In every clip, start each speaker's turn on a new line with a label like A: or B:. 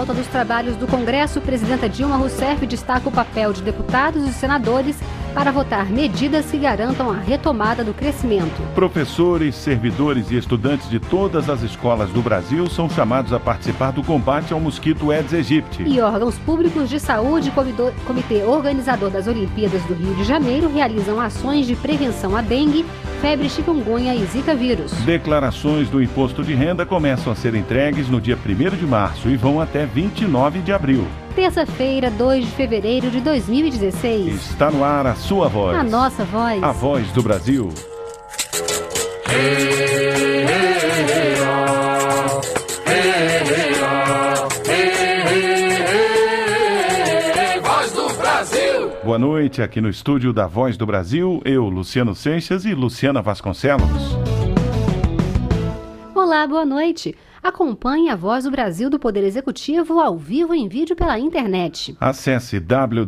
A: volta dos trabalhos do Congresso, presidenta Dilma Rousseff destaca o papel de deputados e senadores para votar medidas que garantam a retomada do crescimento. Professores, servidores e estudantes de todas as escolas do Brasil são chamados a participar do combate ao mosquito Aedes aegypti. E órgãos públicos de saúde e comitê organizador das Olimpíadas do Rio de Janeiro realizam ações de prevenção à dengue, febre chikungunya e zika vírus. Declarações do imposto de renda começam a ser entregues no dia 1º de março e vão até 29 de abril. Terça-feira, 2 de fevereiro de 2016. Está no ar a sua voz. A nossa voz. A voz do Brasil. Voz do Brasil. Boa noite, aqui no estúdio da Voz do Brasil, eu, Luciano Seixas e Luciana Vasconcelos. Olá, boa noite. Acompanhe a Voz do Brasil do Poder Executivo ao vivo em vídeo pela internet. Acesse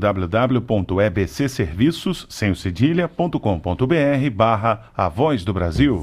A: www.ebcserviços.com.br/A Voz do Brasil.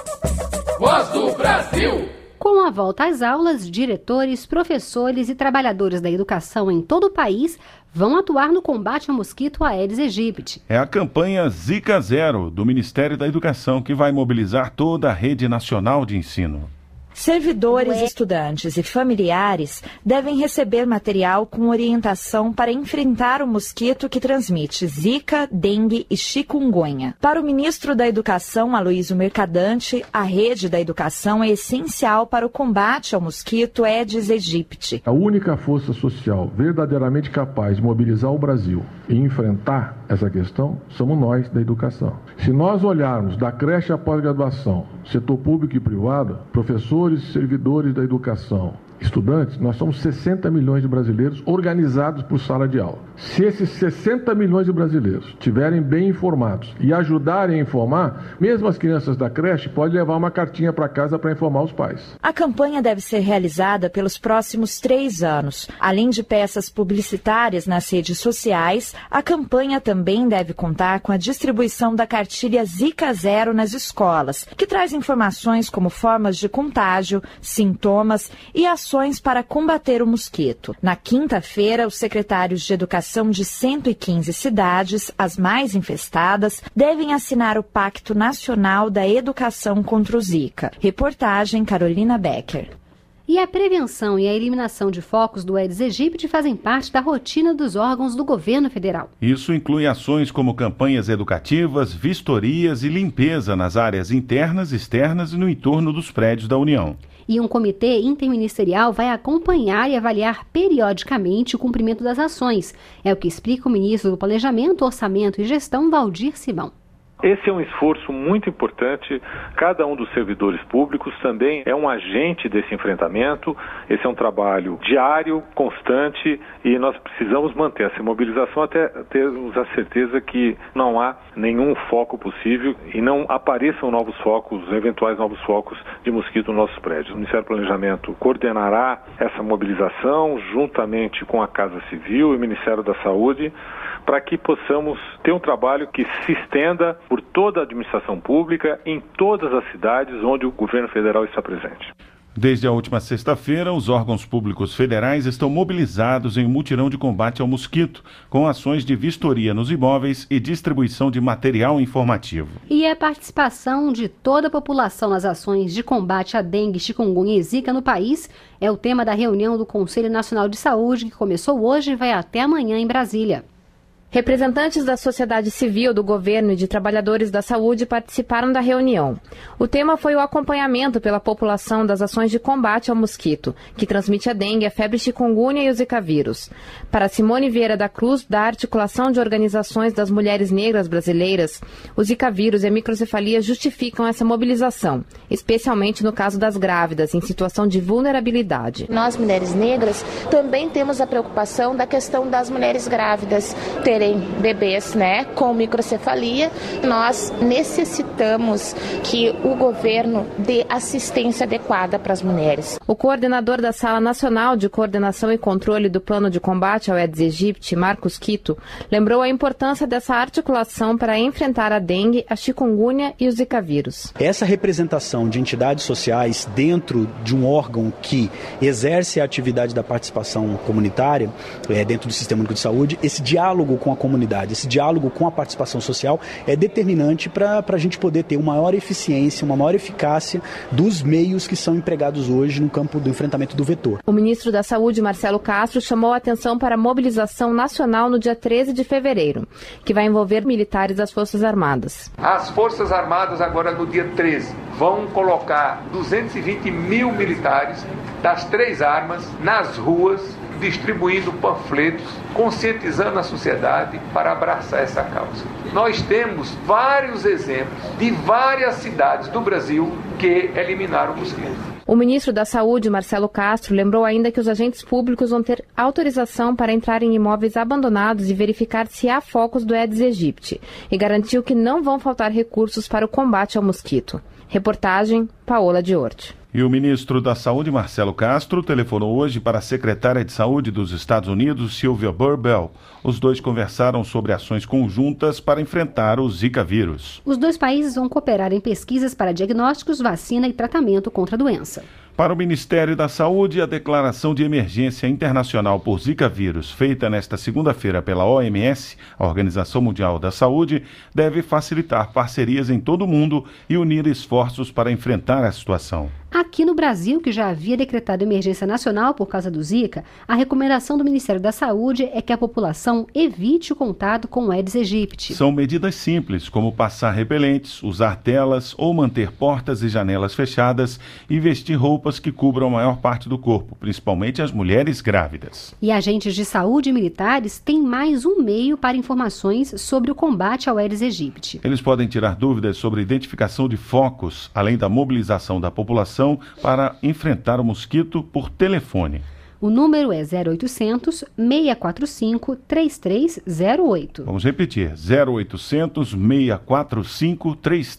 A: Voz do Brasil! Com a volta às aulas, diretores, professores e trabalhadores da educação em todo o país vão atuar no combate ao mosquito Aedes aegypti. É a campanha Zika Zero do Ministério da Educação que vai mobilizar toda a rede nacional de ensino.
B: Servidores, estudantes e familiares devem receber material com orientação para enfrentar o mosquito que transmite zika, dengue e chikungunya. Para o ministro da Educação, Aloysio Mercadante, a rede da educação é essencial para o combate ao mosquito Aedes aegypti.
C: A única força social verdadeiramente capaz de mobilizar o Brasil e enfrentar essa questão somos nós da educação. Se nós olharmos da creche à pós-graduação, setor público e privado, professores, servidores da educação, estudantes, nós somos 60 milhões de brasileiros organizados por sala de aula. Se esses 60 milhões de brasileiros estiverem bem informados e ajudarem a informar, mesmo as crianças da creche podem levar uma cartinha para casa para informar os pais.
B: A campanha deve ser realizada pelos próximos 3 anos. Além de peças publicitárias nas redes sociais, a campanha também deve contar com a distribuição da cartilha Zika Zero nas escolas, que traz informações como formas de contágio, sintomas e ações para combater o mosquito. Na quinta-feira, os secretários de Educação de 115 cidades, as mais infestadas, devem assinar o Pacto Nacional da Educação contra o Zika. Reportagem Carolina Becker. E a prevenção e a eliminação de focos do Aedes aegypti fazem parte da rotina dos órgãos do governo federal.
A: Isso inclui ações como campanhas educativas, vistorias e limpeza nas áreas internas, externas e no entorno dos prédios da União. E um comitê interministerial vai acompanhar e avaliar periodicamente o cumprimento das ações. É o que explica o ministro do Planejamento, Orçamento e Gestão, Valdir Simão.
D: Esse é um esforço muito importante. Cada um dos servidores públicos também é um agente desse enfrentamento. Esse é um trabalho diário, constante, e nós precisamos manter essa mobilização até termos a certeza que não há nenhum foco possível e não apareçam novos focos, eventuais novos focos de mosquito nos nossos prédios. O Ministério do Planejamento coordenará essa mobilização juntamente com a Casa Civil e o Ministério da Saúde, para que possamos ter um trabalho que se estenda por toda a administração pública em todas as cidades onde o governo federal está presente.
A: Desde a última sexta-feira, os órgãos públicos federais estão mobilizados em um mutirão de combate ao mosquito, com ações de vistoria nos imóveis e distribuição de material informativo. E a participação de toda a população nas ações de combate à dengue, chikungunya e zika no país é o tema da reunião do Conselho Nacional de Saúde, que começou hoje e vai até amanhã em Brasília.
B: Representantes da sociedade civil, do governo e de trabalhadores da saúde participaram da reunião. O tema foi o acompanhamento pela população das ações de combate ao mosquito, que transmite a dengue, a febre chikungunya e o zika vírus. Para Simone Vieira da Cruz, da Articulação de Organizações das Mulheres Negras Brasileiras, o zika vírus e a microcefalia justificam essa mobilização, especialmente no caso das grávidas, em situação de vulnerabilidade.
E: Nós, mulheres negras, também temos a preocupação da questão das mulheres grávidas terem serem bebês, né, com microcefalia. Nós necessitamos que o governo dê assistência adequada para as mulheres.
B: O coordenador da Sala Nacional de Coordenação e Controle do Plano de Combate ao Aedes aegypti, Marcos Quito, lembrou a importância dessa articulação para enfrentar a dengue, a chikungunya e o zika vírus.
F: Essa representação de entidades sociais dentro de um órgão que exerce a atividade da participação comunitária, dentro do Sistema Único de Saúde, esse diálogo com a comunidade, esse diálogo com a participação social é determinante para a gente poder ter uma maior eficiência, uma maior eficácia dos meios que são empregados hoje no campo do enfrentamento do vetor.
B: O ministro da Saúde, Marcelo Castro, chamou a atenção para a mobilização nacional no dia 13 de fevereiro, que vai envolver militares das Forças Armadas.
G: As Forças Armadas agora no dia 13 vão colocar 220 mil militares das 3 armas nas ruas, distribuindo panfletos, conscientizando a sociedade para abraçar essa causa. Nós temos vários exemplos de várias cidades do Brasil que eliminaram o mosquito.
B: O ministro da Saúde, Marcelo Castro, lembrou ainda que os agentes públicos vão ter autorização para entrar em imóveis abandonados e verificar se há focos do Aedes aegypti e garantiu que não vão faltar recursos para o combate ao mosquito. Reportagem, Paola Diorti.
A: E o ministro da Saúde, Marcelo Castro, telefonou hoje para a secretária de Saúde dos Estados Unidos, Sylvia Burbell. Os dois conversaram sobre ações conjuntas para enfrentar o Zika vírus.
H: Os dois países vão cooperar em pesquisas para diagnósticos, vacina e tratamento contra a doença.
A: Para o Ministério da Saúde, a declaração de emergência internacional por Zika vírus, feita nesta segunda-feira pela OMS, a Organização Mundial da Saúde, deve facilitar parcerias em todo o mundo e unir esforços para enfrentar a situação.
H: Aqui no Brasil, que já havia decretado emergência nacional por causa do Zika, a recomendação do Ministério da Saúde é que a população evite o contato com o Aedes aegypti.
A: São medidas simples, como passar repelentes, usar telas ou manter portas e janelas fechadas e vestir roupas que cubram a maior parte do corpo, principalmente as mulheres grávidas.
H: E agentes de saúde e militares têm mais um meio para informações sobre o combate ao Aedes aegypti.
A: Eles podem tirar dúvidas sobre a identificação de focos, além da mobilização da população para enfrentar o mosquito por telefone.
H: O número é 0800 645 3308.
A: Vamos repetir, 0800 645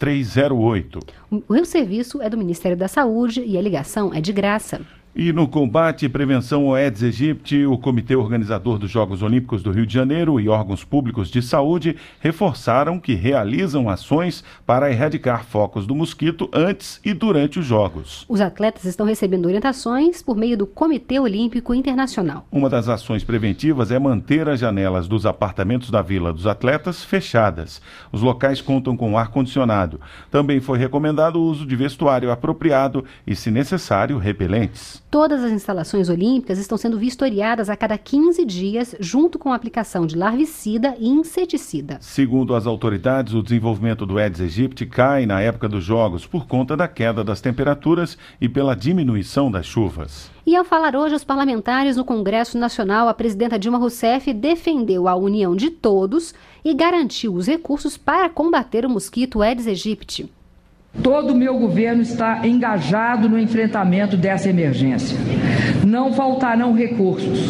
A: 3308.
H: O serviço é do Ministério da Saúde e a ligação é de graça.
A: E no combate e prevenção ao Aedes aegypti, o Comitê Organizador dos Jogos Olímpicos do Rio de Janeiro e órgãos públicos de saúde reforçaram que realizam ações para erradicar focos do mosquito antes e durante os Jogos.
H: Os atletas estão recebendo orientações por meio do Comitê Olímpico Internacional.
A: Uma das ações preventivas é manter as janelas dos apartamentos da Vila dos Atletas fechadas. Os locais contam com ar-condicionado. Também foi recomendado o uso de vestuário apropriado e, se necessário, repelentes.
H: Todas as instalações olímpicas estão sendo vistoriadas a cada 15 dias, junto com a aplicação de larvicida e inseticida.
A: Segundo as autoridades, o desenvolvimento do Aedes aegypti cai na época dos Jogos por conta da queda das temperaturas e pela diminuição das chuvas.
H: E ao falar hoje aos parlamentares no Congresso Nacional, a presidenta Dilma Rousseff defendeu a união de todos e garantiu os recursos para combater o mosquito Aedes aegypti.
I: Todo o meu governo está engajado no enfrentamento dessa emergência. Não faltarão recursos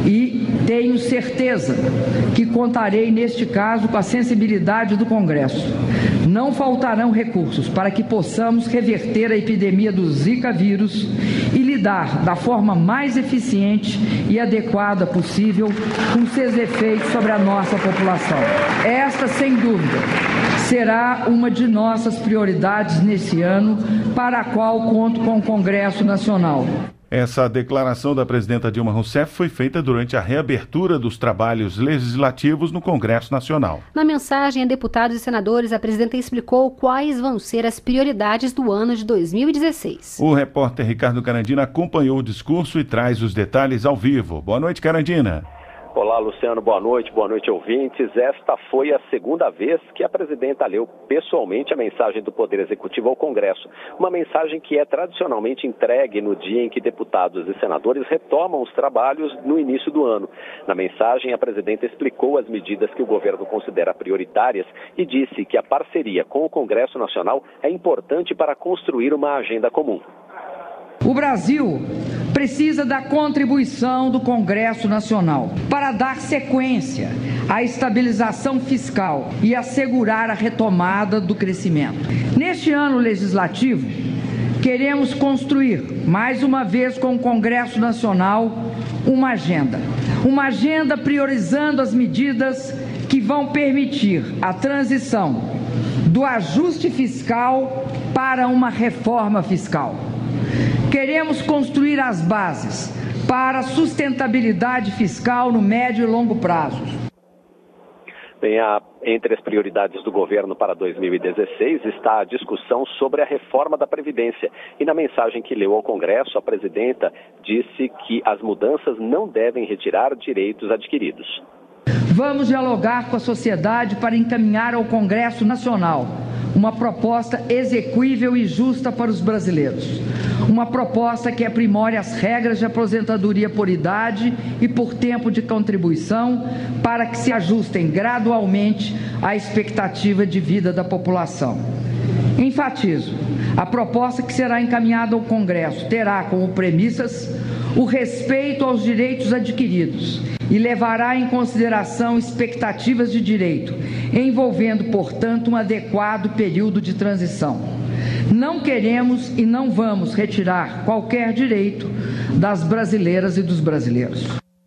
I: e tenho certeza que contarei, neste caso, com a sensibilidade do Congresso. Não faltarão recursos para que possamos reverter a epidemia do Zika vírus e lidar da forma mais eficiente e adequada possível com seus efeitos sobre a nossa população. Esta, sem dúvida, será uma de nossas prioridades nesse ano, para a qual conto com o Congresso Nacional.
A: Essa declaração da presidenta Dilma Rousseff foi feita durante a reabertura dos trabalhos legislativos no Congresso Nacional.
H: Na mensagem a deputados e senadores, a presidenta explicou quais vão ser as prioridades do ano de 2016.
A: O repórter Ricardo Carandina acompanhou o discurso e traz os detalhes ao vivo. Boa noite, Carandina.
J: Olá, Luciano, boa noite, ouvintes. Esta foi a segunda vez que a presidenta leu pessoalmente a mensagem do Poder Executivo ao Congresso. Uma mensagem que é tradicionalmente entregue no dia em que deputados e senadores retomam os trabalhos no início do ano. Na mensagem, a presidenta explicou as medidas que o governo considera prioritárias e disse que a parceria com o Congresso Nacional é importante para construir uma agenda comum.
I: O Brasil precisa da contribuição do Congresso Nacional para dar sequência à estabilização fiscal e assegurar a retomada do crescimento. Neste ano legislativo, queremos construir, mais uma vez com o Congresso Nacional, uma agenda priorizando as medidas que vão permitir a transição do ajuste fiscal para uma reforma fiscal. Queremos construir as bases para a sustentabilidade fiscal no médio e longo prazo.
J: Bem, entre as prioridades do governo para 2016 está a discussão sobre a reforma da Previdência. E na mensagem que leu ao Congresso, a presidenta disse que as mudanças não devem retirar direitos adquiridos.
I: Vamos dialogar com a sociedade para encaminhar ao Congresso Nacional uma proposta exequível e justa para os brasileiros. Uma proposta que aprimore as regras de aposentadoria por idade e por tempo de contribuição para que se ajustem gradualmente à expectativa de vida da população. Enfatizo, a proposta que será encaminhada ao Congresso terá como premissas o respeito aos direitos adquiridos e levará em consideração expectativas de direito, envolvendo, portanto, um adequado período de transição. Não queremos e não vamos retirar qualquer direito das brasileiras e dos brasileiros.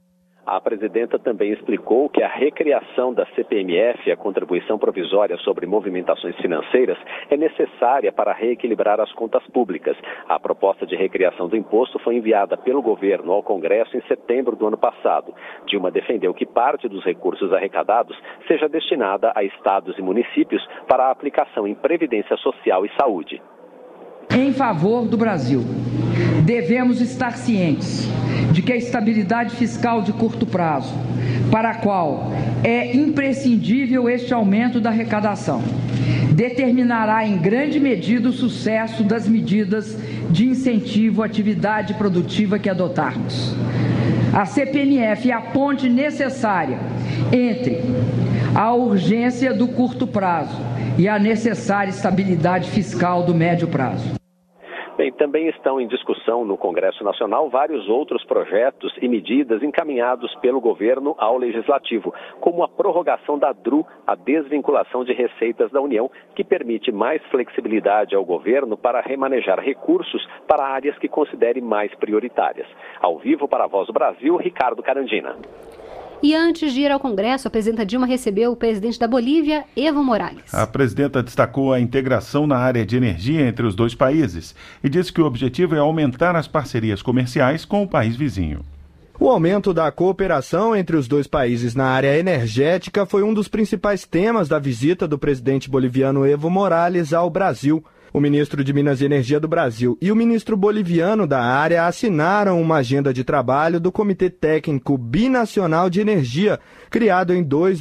J: A presidenta também explicou que a recriação da CPMF, a Contribuição Provisória sobre Movimentações Financeiras, é necessária para reequilibrar as contas públicas. A proposta de recriação do imposto foi enviada pelo governo ao Congresso em setembro do ano passado. Dilma defendeu que parte dos recursos arrecadados seja destinada a estados e municípios para a aplicação em previdência social e saúde.
I: Em favor do Brasil, devemos estar cientes de que a estabilidade fiscal de curto prazo, para a qual é imprescindível este aumento da arrecadação, determinará em grande medida o sucesso das medidas de incentivo à atividade produtiva que adotarmos. A CPMF é a ponte necessária entre a urgência do curto prazo e a necessária estabilidade fiscal do médio prazo.
J: Bem, também estão em discussão no Congresso Nacional vários outros projetos e medidas encaminhados pelo governo ao Legislativo, como a prorrogação da DRU, a desvinculação de receitas da União, que permite mais flexibilidade ao governo para remanejar recursos para áreas que considere mais prioritárias. Ao vivo para a Voz do Brasil, Ricardo Carandina.
H: E antes de ir ao Congresso, a presidenta Dilma recebeu o presidente da Bolívia, Evo Morales.
A: A presidenta destacou a integração na área de energia entre os dois países e disse que o objetivo é aumentar as parcerias comerciais com o país vizinho.
K: O aumento da cooperação entre os dois países na área energética foi um dos principais temas da visita do presidente boliviano Evo Morales ao Brasil. O ministro de Minas e Energia do Brasil e o ministro boliviano da área assinaram uma agenda de trabalho do Comitê Técnico Binacional de Energia, criado em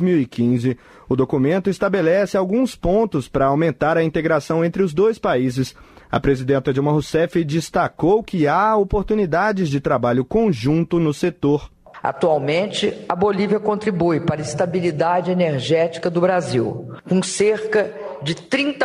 K: 2015. O documento estabelece alguns pontos para aumentar a integração entre os dois países. A presidenta Dilma Rousseff destacou que há oportunidades de trabalho conjunto no setor.
I: Atualmente, a Bolívia contribui para a estabilidade energética do Brasil, com cerca de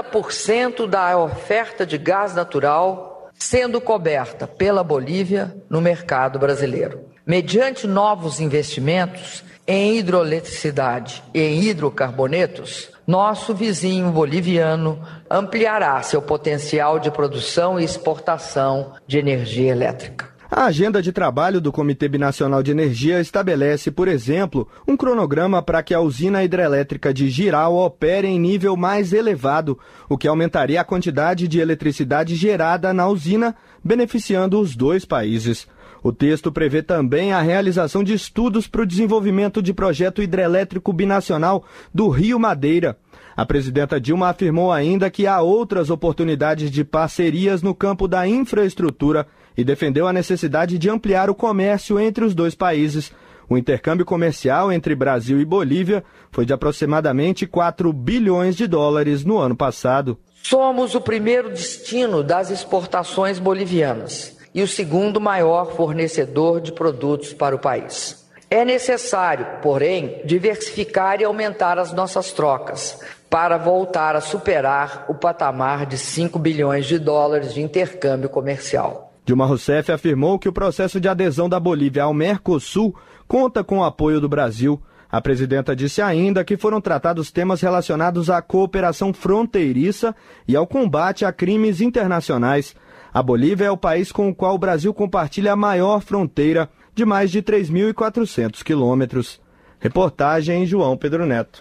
I: 30% da oferta de gás natural sendo coberta pela Bolívia no mercado brasileiro. Mediante novos investimentos em hidroeletricidade e em hidrocarbonetos, nosso vizinho boliviano ampliará seu potencial de produção e exportação de energia elétrica.
K: A agenda de trabalho do Comitê Binacional de Energia estabelece, por exemplo, um cronograma para que a usina hidrelétrica de Jirau opere em nível mais elevado, o que aumentaria a quantidade de eletricidade gerada na usina, beneficiando os dois países. O texto prevê também a realização de estudos para o desenvolvimento de projeto hidrelétrico binacional do Rio Madeira. A presidenta Dilma afirmou ainda que há outras oportunidades de parcerias no campo da infraestrutura e defendeu a necessidade de ampliar o comércio entre os dois países. O intercâmbio comercial entre Brasil e Bolívia foi de aproximadamente 4 bilhões de dólares no ano passado.
I: Somos o primeiro destino das exportações bolivianas e o segundo maior fornecedor de produtos para o país. É necessário, porém, diversificar e aumentar as nossas trocas para voltar a superar o patamar de 5 bilhões de dólares de intercâmbio comercial.
K: Dilma Rousseff afirmou que o processo de adesão da Bolívia ao Mercosul conta com o apoio do Brasil. A presidenta disse ainda que foram tratados temas relacionados à cooperação fronteiriça e ao combate a crimes internacionais. A Bolívia é o país com o qual o Brasil compartilha a maior fronteira, de mais de 3.400 quilômetros. Reportagem João Pedro Neto.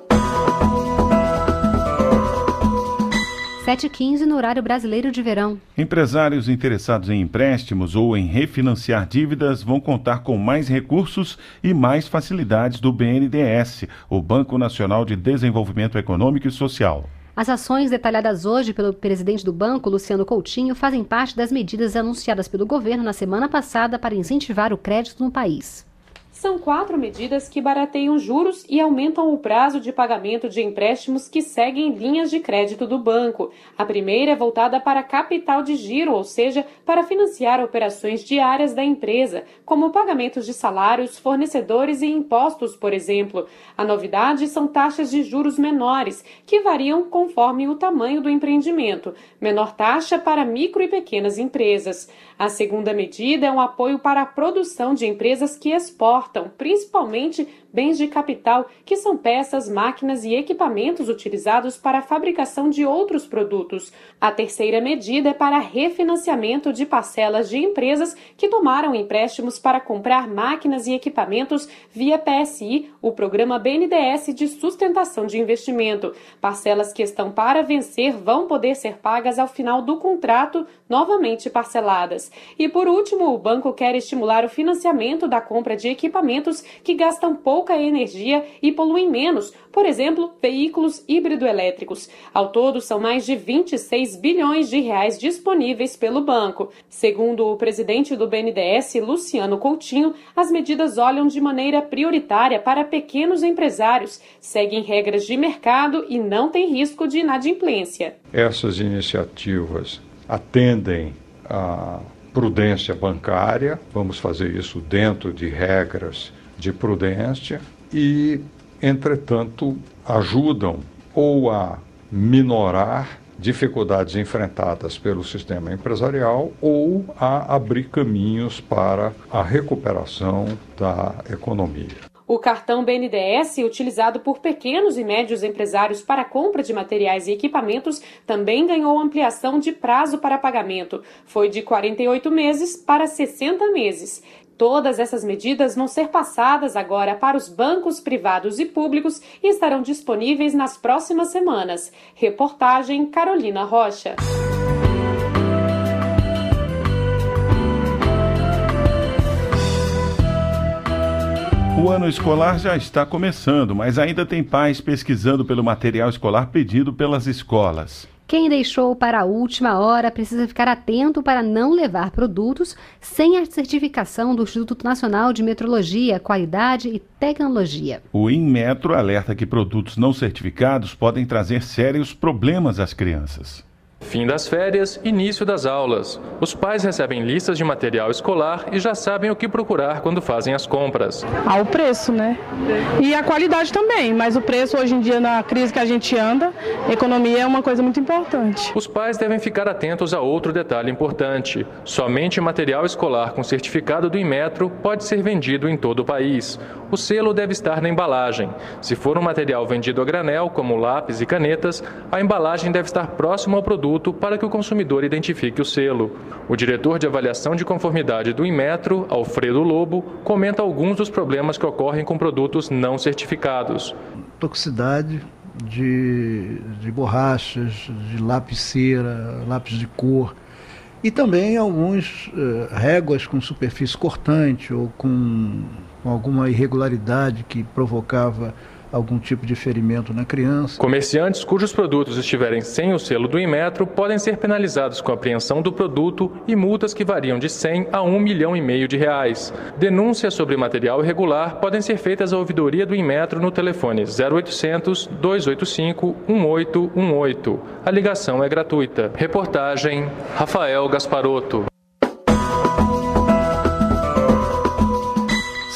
H: 7h15 no horário brasileiro de verão.
A: Empresários interessados em empréstimos ou em refinanciar dívidas vão contar com mais recursos e mais facilidades do BNDES, o Banco Nacional de Desenvolvimento Econômico e Social.
H: As ações detalhadas hoje pelo presidente do banco, Luciano Coutinho, fazem parte das medidas anunciadas pelo governo na semana passada para incentivar o crédito no país.
L: São 4 medidas que barateiam juros e aumentam o prazo de pagamento de empréstimos que seguem linhas de crédito do banco. A primeira é voltada para capital de giro, ou seja, para financiar operações diárias da empresa, como pagamentos de salários, fornecedores e impostos, por exemplo. A novidade são taxas de juros menores, que variam conforme o tamanho do empreendimento. Menor taxa para micro e pequenas empresas. A segunda medida é um apoio para a produção de empresas que exportam, principalmente bens de capital, que são peças, máquinas e equipamentos utilizados para a fabricação de outros produtos. A terceira medida é para refinanciamento de parcelas de empresas que tomaram empréstimos para comprar máquinas e equipamentos via PSI, o Programa BNDES de Sustentação de Investimento. Parcelas que estão para vencer vão poder ser pagas ao final do contrato, novamente parceladas. E por último, o banco quer estimular o financiamento da compra de equipamentos que gastam pouca energia e poluem menos, por exemplo, veículos híbrido-elétricos. Ao todo, são mais de 26 bilhões de reais disponíveis pelo banco. Segundo o presidente do BNDES, Luciano Coutinho, as medidas olham de maneira prioritária para pequenos empresários, seguem regras de mercado e não têm risco de inadimplência.
M: Essas iniciativas atendem à prudência bancária, vamos fazer isso dentro de regras de prudência e, entretanto, ajudam ou a minorar dificuldades enfrentadas pelo sistema empresarial ou a abrir caminhos para a recuperação da economia.
L: O cartão BNDES, utilizado por pequenos e médios empresários para a compra de materiais e equipamentos, também ganhou ampliação de prazo para pagamento. Foi de 48 meses para 60 meses. Todas essas medidas vão ser passadas agora para os bancos privados e públicos e estarão disponíveis nas próximas semanas. Reportagem Carolina Rocha.
A: O ano escolar já está começando, mas ainda tem pais pesquisando pelo material escolar pedido pelas escolas.
H: Quem deixou para a última hora precisa ficar atento para não levar produtos sem a certificação do Instituto Nacional de Metrologia, Qualidade e Tecnologia.
A: O Inmetro alerta que produtos não certificados podem trazer sérios problemas às crianças.
N: Fim das férias, início das aulas. Os pais recebem listas de material escolar e já sabem o que procurar quando fazem as compras.
O: O preço, né? E a qualidade também, mas o preço hoje em dia, na crise que a gente anda, economia é uma coisa muito importante.
N: Os pais devem ficar atentos a outro detalhe importante. Somente material escolar com certificado do Inmetro pode ser vendido em todo o país. O selo deve estar na embalagem. Se for um material vendido a granel, como lápis e canetas, a embalagem deve estar próximo ao produto para que o consumidor identifique o selo. O diretor de avaliação de conformidade do Inmetro, Alfredo Lobo, comenta alguns dos problemas que ocorrem com produtos não certificados.
P: Toxicidade de borrachas, de lápis-cera, lápis de cor e também alguns réguas com superfície cortante ou com alguma irregularidade que provocava algum tipo de ferimento na criança.
N: Comerciantes cujos produtos estiverem sem o selo do Inmetro podem ser penalizados com apreensão do produto e multas que variam de 100 a 1,5 milhão de reais. Denúncias sobre material irregular podem ser feitas à ouvidoria do Inmetro no telefone 0800 285 1818. A ligação é gratuita. Reportagem Rafael Gasparotto.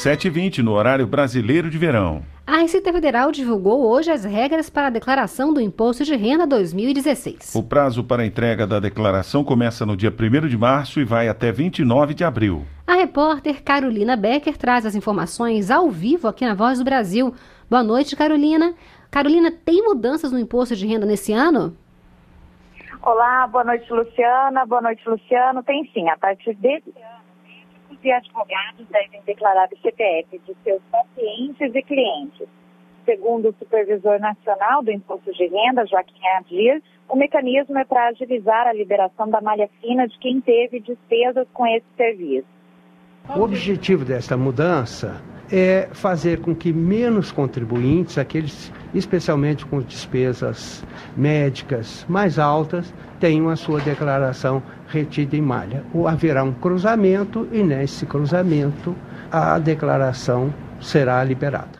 Q: 7h20, no horário brasileiro de verão.
H: A Receita Federal divulgou hoje as regras para a declaração do Imposto de Renda 2016.
Q: O prazo para a entrega da declaração começa no dia 1º de março e vai até 29 de abril.
H: A repórter Carolina Becker traz as informações ao vivo aqui na Voz do Brasil. Boa noite, Carolina. Carolina, tem mudanças no Imposto de Renda nesse ano?
R: Olá, boa noite, Luciana. Boa noite, Luciano. Tem sim. A partir desse ano, médicos e advogados devem declarar o CPF de seus pacientes e clientes. Segundo o Supervisor Nacional do Imposto de Renda, Joaquim Adir, o mecanismo é para agilizar a liberação da malha fina de quem teve despesas com esse serviço.
S: O objetivo desta mudança é fazer com que menos contribuintes, aqueles especialmente com despesas médicas mais altas, tenham a sua declaração retida em malha. Ou haverá um cruzamento e nesse cruzamento a declaração será liberada.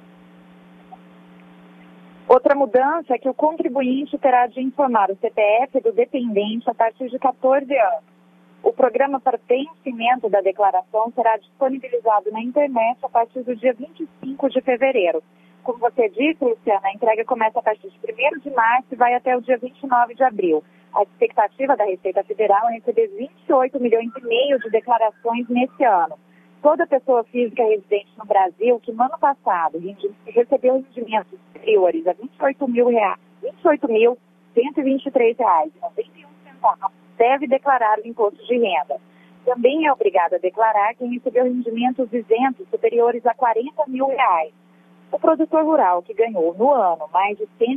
R: Outra mudança é que o contribuinte terá de informar o CPF do dependente a partir de 14 anos. O programa para preenchimento da declaração será disponibilizado na internet a partir do dia 25 de fevereiro. Como você disse, Luciana, a entrega começa a partir de 1º de março e vai até o dia 29 de abril. A expectativa da Receita Federal é receber 28 milhões e meio de declarações nesse ano. Toda pessoa física residente no Brasil que no ano passado recebeu rendimentos superiores a R$ 28.123,91 deve declarar o imposto de renda. Também é obrigado a declarar quem recebeu rendimentos isentos superiores a R$ 40 mil. O produtor rural que ganhou no ano mais de R$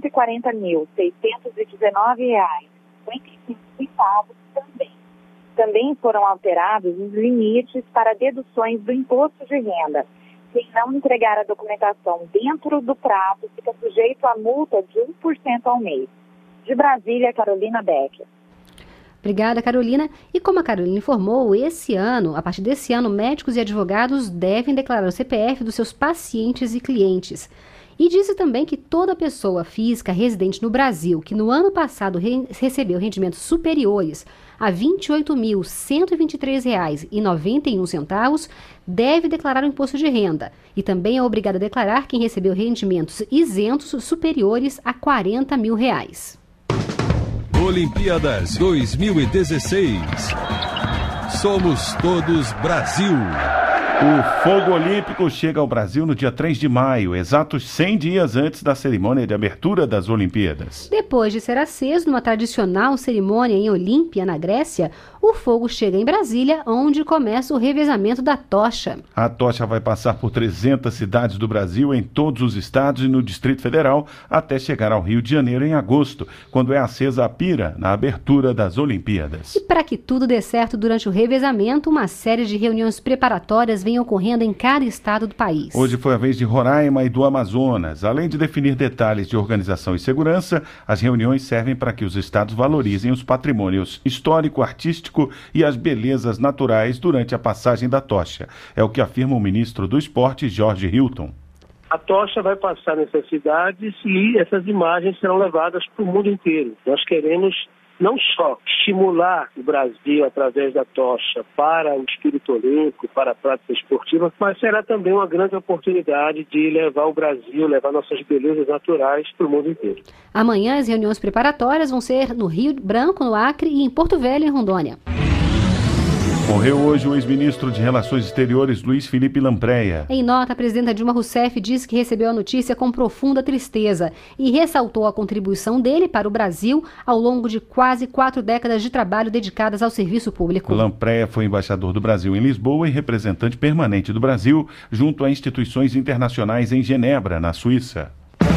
R: 140.619,55 também foram alterados os limites para deduções do imposto de renda. Quem não entregar a documentação dentro do prazo fica sujeito a multa de 1% ao mês. De Brasília, Carolina Becker.
H: Obrigada, Carolina. E como a Carolina informou, a partir desse ano, médicos e advogados devem declarar o CPF dos seus pacientes e clientes. E disse também que toda pessoa física residente no Brasil que no ano passado recebeu rendimentos superiores a R$ 28.123,91 deve declarar o imposto de renda. E também é obrigado a declarar quem recebeu rendimentos isentos superiores a R$ 40 mil.
T: Olimpíadas 2016. Somos todos Brasil.
Q: O fogo olímpico chega ao Brasil no dia 3 de maio, exatos 100 dias antes da cerimônia de abertura das Olimpíadas.
H: Depois de ser aceso numa tradicional cerimônia em Olímpia, na Grécia, o fogo chega em Brasília, onde começa o revezamento da tocha.
Q: A tocha vai passar por 300 cidades do Brasil, em todos os estados e no Distrito Federal, até chegar ao Rio de Janeiro em agosto, quando é acesa a pira na abertura das Olimpíadas.
H: E para que tudo dê certo durante o revezamento, uma série de reuniões preparatórias vem ocorrendo em cada estado do país.
Q: Hoje foi a vez de Roraima e do Amazonas. Além de definir detalhes de organização e segurança, as reuniões servem para que os estados valorizem os patrimônios histórico, artístico e as belezas naturais durante a passagem da tocha. É o que afirma o ministro do Esporte, Jorge Hilton.
U: A tocha vai passar nessas cidades e essas imagens serão levadas para o mundo inteiro. Nós queremos não só estimular o Brasil através da tocha para o espírito olímpico, para a prática esportiva, mas será também uma grande oportunidade de levar o Brasil, levar nossas belezas naturais para o mundo inteiro.
H: Amanhã as reuniões preparatórias vão ser no Rio Branco, no Acre e em Porto Velho, em Rondônia.
Q: Morreu hoje o ex-ministro de Relações Exteriores, Luiz Felipe Lampreia.
H: Em nota, a presidenta Dilma Rousseff disse que recebeu a notícia com profunda tristeza e ressaltou a contribuição dele para o Brasil ao longo de quase 4 décadas de trabalho dedicadas ao serviço público.
Q: Lampreia foi embaixador do Brasil em Lisboa e representante permanente do Brasil junto a instituições internacionais em Genebra, na Suíça.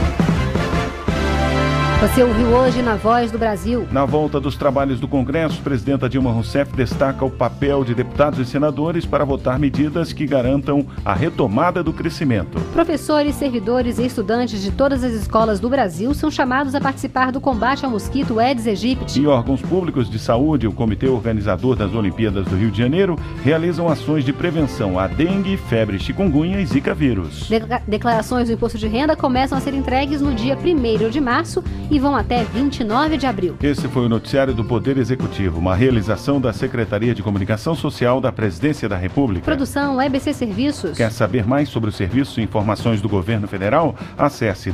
H: Você ouviu hoje na Voz do Brasil.
Q: Na volta dos trabalhos do Congresso, a presidenta Dilma Rousseff destaca o papel de deputados e senadores para votar medidas que garantam a retomada do crescimento.
H: Professores, servidores e estudantes de todas as escolas do Brasil são chamados a participar do combate ao mosquito Aedes aegypti.
Q: E órgãos públicos de saúde e o Comitê Organizador das Olimpíadas do Rio de Janeiro realizam ações de prevenção à dengue, febre, chikungunya e zika vírus.
H: Declarações do imposto de renda começam a ser entregues no dia 1º de março e vão até 29 de abril.
Q: Esse foi o noticiário do Poder Executivo, uma realização da Secretaria de Comunicação Social da Presidência da República.
H: Produção EBC Serviços.
Q: Quer saber mais sobre o serviço e informações do Governo Federal? Acesse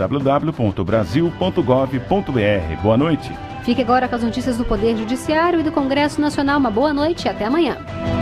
Q: www.brasil.gov.br. Boa noite.
H: Fique agora com as notícias do Poder Judiciário e do Congresso Nacional. Uma boa noite e até amanhã.